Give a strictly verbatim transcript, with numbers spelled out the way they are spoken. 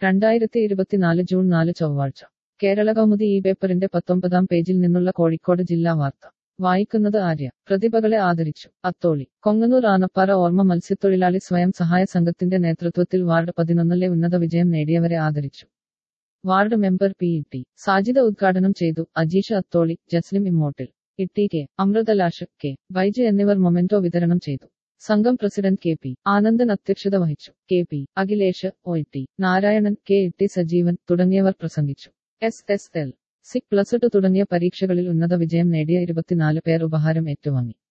രണ്ടായിരത്തി ഇരുപത്തിനാല് ജൂൺ നാല് ചൊവ്വാഴ്ച കേരള കൗമുദി ഈ പേപ്പറിന്റെ പത്തൊമ്പതാം പേജിൽ നിന്നുള്ള കോഴിക്കോട് ജില്ലാ വാർത്ത വായിക്കുന്നത് ആര്യ. പ്രതിഭകളെ ആദരിച്ചു. അത്തോളി. കൊങ്ങന്നൂർ ആനപ്പാറ ഓർമ്മ മത്സ്യത്തൊഴിലാളി സ്വയം സഹായ സംഘത്തിന്റെ നേതൃത്വത്തിൽ വാർഡ് പതിനൊന്നിലെ ഉന്നത വിജയം നേടിയവരെ ആദരിച്ചു. Ward member P T Sajida ഉദ്ഘാടനം ചെയ്തു. അജീഷ് അത്തോളി, ജസ്ലിം ഇമ്മോട്ടിൽ, ഇട്ടി കെ അമൃതലാഷ്, കെ ബൈജ് എന്നിവർ മൊമെന്റോ വിതരണം ചെയ്തു. സംഘം പ്രസിഡന്റ് കെ പി ആനന്ദൻ അധ്യക്ഷത വഹിച്ചു. K P Akhilesh, O T Narayanan, K Itti Sajeevan തുടങ്ങിയവർ പ്രസംഗിച്ചു. S S L C plus two തുടങ്ങിയ പരീക്ഷകളിൽ ഉന്നത വിജയം നേടിയ ഇരുപത്തിനാല് പേർ ഉപഹാരം ഏറ്റുവാങ്ങി.